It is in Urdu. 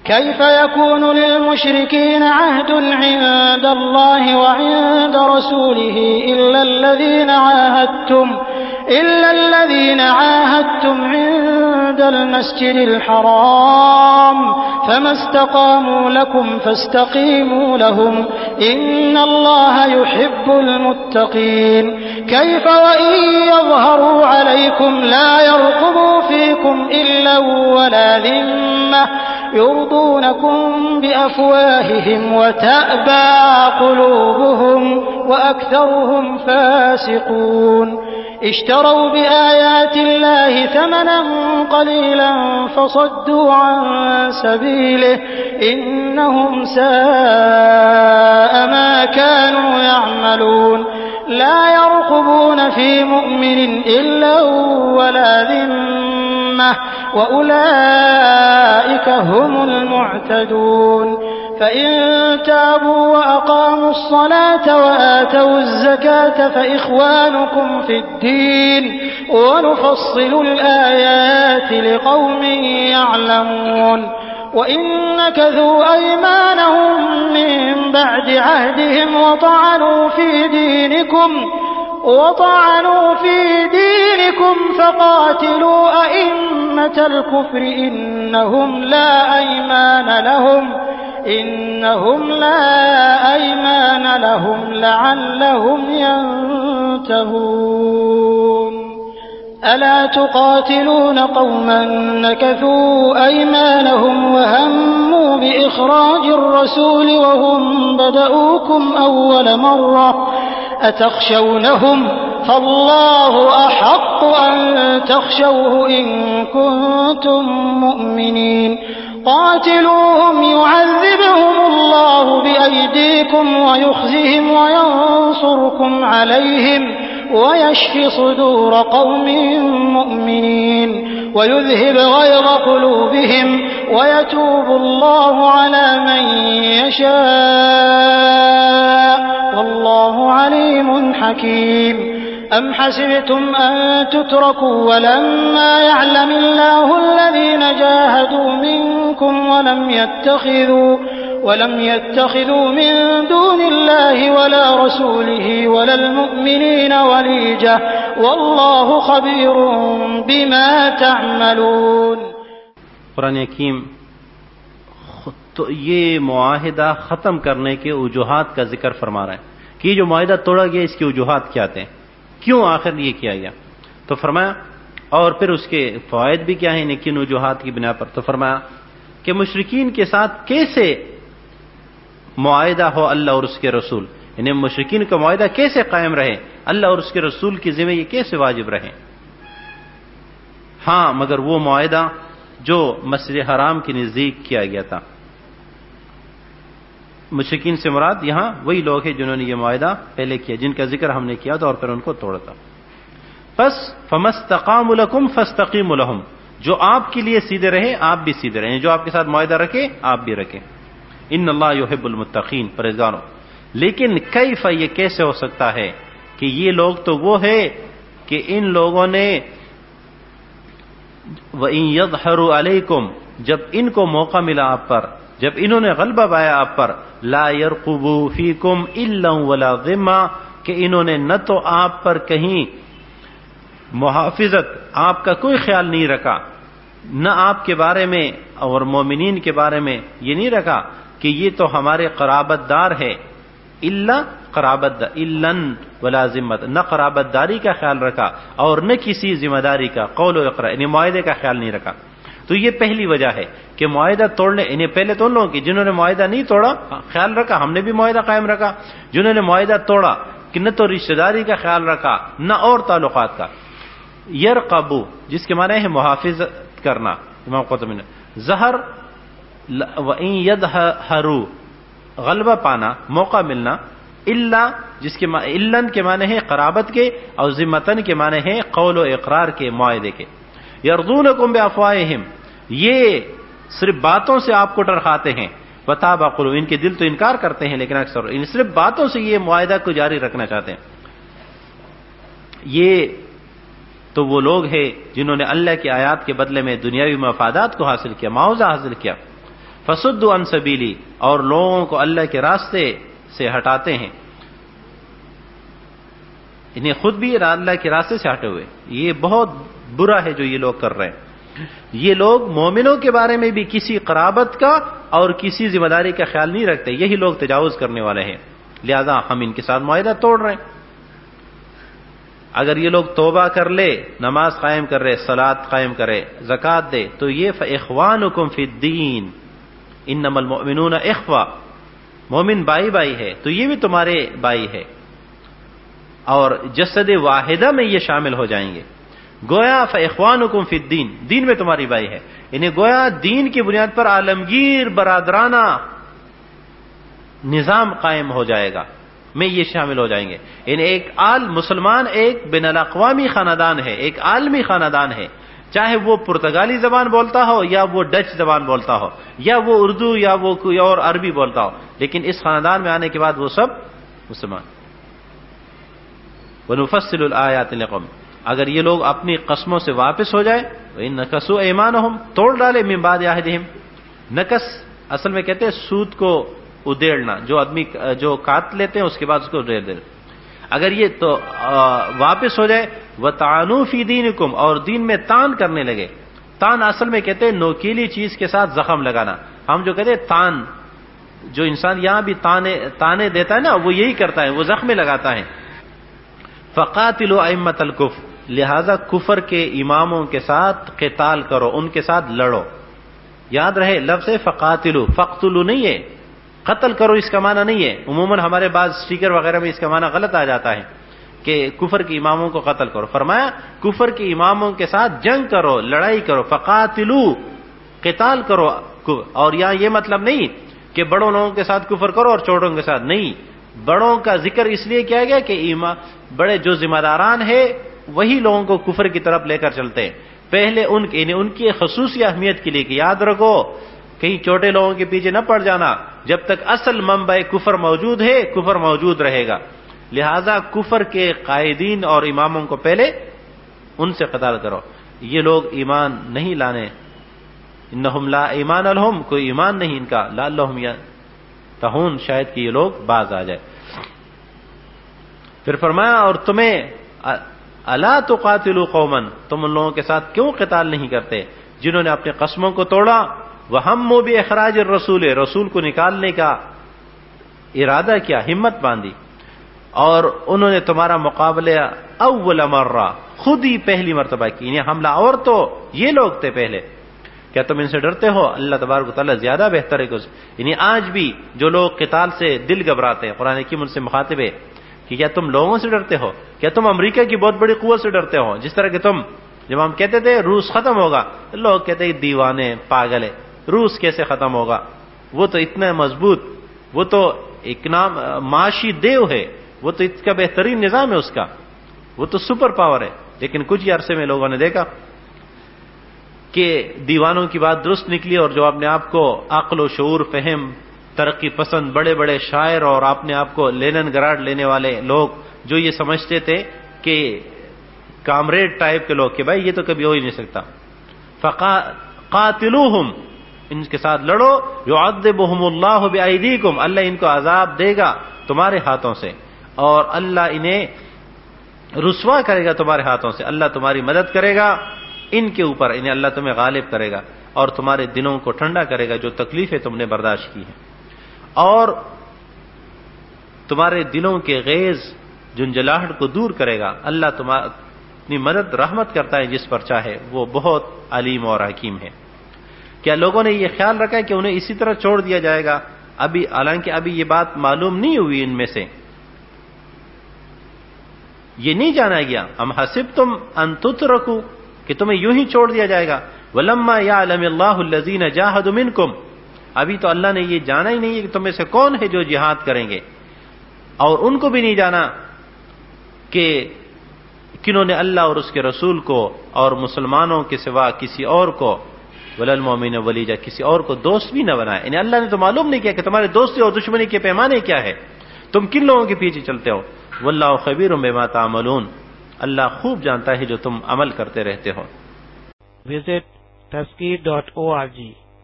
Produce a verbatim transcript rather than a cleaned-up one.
كيف يكون للمشركين عهد عند الله وعند رسوله إلا الذين عاهدتم إلا الذين عاهدتم عند المسجد الحرام فما استقاموا لكم فاستقيموا لهم إن الله يحب المتقين كيف وإن يظهروا عليكم لا يرقبوا فيكم إلا ولا ذمة يرضونكم بأفواههم وتأبى قلوبهم وأكثرهم فاسقون اشتروا بآيات الله ثمنا قليلا فصدوا عن سبيله إنهم ساء ما كانوا يعملون لا يرقبون في مؤمن إلا ولا ذمة وأولئك هم المعتدون فإن تابوا وأقاموا الصلاة وآتوا الزكاة فإخوانكم في الدين ونفصل الآيات لقوم يعلمون وإن نكثوا أيمانهم من بعد عهدهم وطعنوا في دينكم وطعنوا في دينكم فقاتلوا أئمة الكفر إنهم لا أيمان لهم إنهم لا أيمان لهم لعلهم ينتهون ألا تقاتلون قوما نكثوا أيمانهم وهموا بإخراج الرسول وهم بدؤوكم أول مرة أتخشونهم فالله أحق أن تخشوه إن كنتم مؤمنين قاتلوهم يعذبهم الله بأيديكم ويخزهم وينصركم عليهم ويشفي صدور قوم مؤمنين ويذهب غيظ قلوبهم ويتوب الله على من يشاء والله عليم حكيم أم حسبتم أن تتركوا ولما يعلم الله الذين جاهدوا منكم ولم يتخذوا ولم يتخذوا من دون الله ولا رسوله ولا المؤمنين وليجة والله خبير بما تعملون. قرآن حکیم تو یہ معاہدہ ختم کرنے کے وجوہات کا ذکر فرما رہا ہے کہ یہ جو معاہدہ توڑا گیا اس کے وجوہات کیا تھے, کیوں آخر یہ کیا گیا. تو فرمایا اور پھر اس کے فوائد بھی کیا ہیں کن وجوہات کی بنا پر. تو فرمایا کہ مشرکین کے ساتھ کیسے معاہدہ ہو اللہ اور اس کے رسول, یعنی مشرکین کا معاہدہ کیسے قائم رہے, اللہ اور اس کے رسول کی ذمہ یہ کیسے واجب رہے. ہاں مگر وہ معاہدہ جو مسجد حرام کے نزدیک کیا گیا تھا. مشرکین سے مراد یہاں وہی لوگ ہیں جنہوں نے یہ معاہدہ پہلے کیا, جن کا ذکر ہم نے کیا تھا اور پھر ان کو توڑا تھا. بس فمستقاموا لکم فاستقیموا لہم, جو آپ کے لیے سیدھے رہے آپ بھی سیدھے رہیں, جو آپ کے ساتھ معاہدہ رکھے آپ بھی رکھیں. ان اللہ یحب المتقین, پرہیزگاروں. لیکن کیف, یہ کیسے ہو سکتا ہے کہ یہ لوگ تو وہ ہے کہ ان لوگوں نے وَإِن يَظْهَرُوا عَلَيْكُمْ, جب ان کو موقع ملا آپ پر, جب انہوں نے غلبہ پایا آپ پر, لا يرقبوا فیکم الا ولا ذمہ, کہ انہوں نے نہ تو آپ پر کہیں محافظت, آپ کا کوئی خیال نہیں رکھا, نہ آپ کے بارے میں اور مومنین کے بارے میں یہ نہیں رکھا کہ یہ تو ہمارے قرابت دار ہے, الا قرابت دار الن ولا ذمت, نہ قرابت داری کا خیال رکھا اور نہ کسی ذمہ داری کا, قول و اقرار یعنی معاہدے کا خیال نہیں رکھا. تو یہ پہلی وجہ ہے کہ معاہدہ توڑنے, انہیں پہلے تو ان لوگوں کی جنہوں نے معاہدہ نہیں توڑا خیال رکھا, ہم نے بھی معاہدہ قائم رکھا, جنہوں نے معاہدہ توڑا کہ نہ تو رشتہ داری کا خیال رکھا نہ اور تعلقات کا. یرقبو جس کے معنی ہے محافظت کرنا, امام قرطبی نے ظہر, وَإِن يَظْهَرُوا غلبہ پانا, موقع ملنا, الا جس کے الن کے معنی ہے قرابت کے, اور ذمتن کے معنی ہے قول و اقرار کے, معاہدے کے. یرضونکم بافواہہم, یہ صرف باتوں سے آپ کو ڈرخاتے ہیں, وتابى قلوبہم, ان کے دل تو انکار کرتے ہیں لیکن اکثر ان صرف باتوں سے یہ معاہدہ کو جاری رکھنا چاہتے ہیں. یہ تو وہ لوگ ہیں جنہوں نے اللہ کی آیات کے بدلے میں دنیاوی مفادات کو حاصل کیا, معاوضہ حاصل کیا. فصدوا عن سبیلی، اور لوگوں کو اللہ کے راستے سے ہٹاتے ہیں، انہیں خود بھی اللہ کے راستے سے ہٹے ہوئے. یہ بہت برا ہے جو یہ لوگ کر رہے ہیں. یہ لوگ مومنوں کے بارے میں بھی کسی قرابت کا اور کسی ذمہ داری کا خیال نہیں رکھتے. یہی لوگ تجاوز کرنے والے ہیں، لہذا ہم ان کے ساتھ معاہدہ توڑ رہے ہیں. اگر یہ لوگ توبہ کر لے، نماز قائم کر رہے، صلاۃ قائم کرے، زکوٰۃ دے، تو یہ فاخوانکم فی الدین انما المؤمنون اخوہ، مومن بائی بائی ہے تو یہ بھی تمہارے بائی ہے، اور جسد واحدہ میں یہ شامل ہو جائیں گے. گویا فاخوانکم فی الدین، دین میں تمہاری بائی ہے. انہیں گویا دین کی بنیاد پر عالمگیر برادرانہ نظام قائم ہو جائے گا، میں یہ شامل ہو جائیں گے. ان ایک آل مسلمان ایک بین الاقوامی خاندان ہے، ایک عالمی خاندان ہے، چاہے وہ پرتگالی زبان بولتا ہو یا وہ ڈچ زبان بولتا ہو یا وہ اردو یا وہ کوئی اور عربی بولتا ہو، لیکن اس خاندان میں آنے کے بعد وہ سب مسلمان. وَنُفَصِّلُ الْآيَاتِ لِقَوْمٍ، اگر یہ لوگ اپنی قسموں سے واپس ہو جائے، وَإِن نَكَثُوا أَيْمَانَهُمْ، توڑ ڈالے من بعد عہدہم. نکس اصل میں کہتے ہیں سود کو ادیڑنا، جو آدمی جو کاٹ لیتے ہیں اس کے بعد اس کو ادیڑ دے. اگر یہ تو واپس ہو جائے، وَطَعَنُوا فِي دِينِكُمْ، اور دین میں تان کرنے لگے. تان اصل میں کہتے ہیں نوکیلی چیز کے ساتھ زخم لگانا. ہم جو کہتے ہیں تان، جو انسان یہاں بھی تانے تانے دیتا ہے نا، وہ یہی کرتا ہے، وہ زخم لگاتا ہے. فَقَاتِلُوا أَئِمَّةَ الْكُفْرِ، لہذا کفر کے اماموں کے ساتھ قتال کرو، ان کے ساتھ لڑو. یاد رہے لفظ فقاتلو، فقتلو نہیں ہے، قتل کرو اس کا معنی نہیں ہے. عموماً ہمارے بعض اسٹیکر وغیرہ میں اس کا معنی غلط آ جاتا ہے کہ کفر کے اماموں کو قتل کرو. فرمایا کفر کے اماموں کے ساتھ جنگ کرو، لڑائی کرو. فقاتلو، قتال کرو. اور یہاں یہ مطلب نہیں کہ بڑوں لوگوں کے ساتھ کفر کرو اور چھوٹوں کے ساتھ نہیں. بڑوں کا ذکر اس لیے کیا گیا کہ بڑے جو ذمہ داران ہیں وہی لوگوں کو کفر کی طرف لے کر چلتے ہیں. پہلے ان کے ان کی خصوصی اہمیت کے لیے کہ یاد رکھو کہیں چھوٹے لوگوں کے پیچھے نہ پڑ جانا، جب تک اصل منبع کفر موجود ہے کفر موجود رہے گا. لہذا کفر کے قائدین اور اماموں کو پہلے ان سے قتال کرو. یہ لوگ ایمان نہیں لانے، انہم لا ایمان لہم، کوئی ایمان نہیں ان کا، لعلہم ینتہون، شاید کہ یہ لوگ باز آ جائے. پھر فرمایا اور تمہیں الا تقاتلوا قوما، تم ان لوگوں کے ساتھ کیوں قتال نہیں کرتے جنہوں نے اپنے قسموں کو توڑا، وہموا باخراج الرسول، رسول کو نکالنے کا ارادہ کیا، ہمت باندھی، اور انہوں نے تمہارا مقابلہ اول مرہ، خود ہی پہلی مرتبہ کی، یعنی حملہ اور تو یہ لوگ تھے پہلے. کیا تم ان سے ڈرتے ہو؟ اللہ تبارک و تعالیٰ زیادہ بہتر ہے. یعنی آج بھی جو لوگ قتال سے دل گھبراتے ہیں، قرآن حکیم ان سے مخاطب ہے کہ کیا تم لوگوں سے ڈرتے ہو؟ کیا تم امریکہ کی بہت بڑی قوت سے ڈرتے ہو؟ جس طرح کہ تم جب ہم کہتے تھے روس ختم ہوگا، لوگ کہتے ہیں دیوانے پاگل ہے، روس کیسے ختم ہوگا، وہ تو اتنا مضبوط، وہ تو ایک نام معاشی دیو ہے، وہ تو اس کا بہترین نظام ہے اس کا، وہ تو سپر پاور ہے. لیکن کچھ ہی عرصے میں لوگوں نے دیکھا کہ دیوانوں کی بات درست نکلی، اور جو اپنے آپ کو عقل و شعور، فہم، ترقی پسند بڑے بڑے شاعر اور اپنے آپ کو لینن گراڈ لینے والے لوگ جو یہ سمجھتے تھے کہ کامریڈ ٹائپ کے لوگ کہ بھائی یہ تو کبھی ہو ہی نہیں سکتا، فقاتلوہم، ان کے ساتھ لڑو، یعذبہم اللہ بایدیکم، اللہ ان کو عذاب دے گا تمہارے ہاتھوں سے، اور اللہ انہیں رسوا کرے گا تمہارے ہاتھوں سے. اللہ تمہاری مدد کرے گا ان کے اوپر، انہیں اللہ تمہیں غالب کرے گا اور تمہارے دلوں کو ٹھنڈا کرے گا جو تکلیفیں تم نے برداشت کی ہیں، اور تمہارے دلوں کے غیظ جنجلاہٹ کو دور کرے گا. اللہ تمہاری مدد رحمت کرتا ہے جس پر چاہے، وہ بہت علیم اور حکیم ہے. کیا لوگوں نے یہ خیال رکھا ہے کہ انہیں اسی طرح چھوڑ دیا جائے گا؟ ابھی حالانکہ ابھی یہ بات معلوم نہیں ہوئی ان میں سے، یہ نہیں جانا گیا. ام حسبتم ان تترکوا، کہ تمہیں یوں ہی چھوڑ دیا جائے گا. ولما یعلم اللہ الذین جاہدوا منکم، ابھی تو اللہ نے یہ جانا ہی نہیں ہے کہ تم میں سے کون ہے جو جہاد کریں گے، اور ان کو بھی نہیں جانا کہ کنہوں نے اللہ اور اس کے رسول کو اور مسلمانوں کے سوا کسی اور کو، وللمؤمنین ولیجا، کسی اور کو دوست بھی نہ بنائے. یعنی اللہ نے تو معلوم نہیں کیا کہ تمہارے دوستی اور دشمنی کے پیمانے کیا ہے، تم کن لوگوں کے پیچھے چلتے ہو. واللہ خبیر بما تعملون، اللہ خوب جانتا ہے جو تم عمل کرتے رہتے ہو. Visit Tazkeer dot O R جی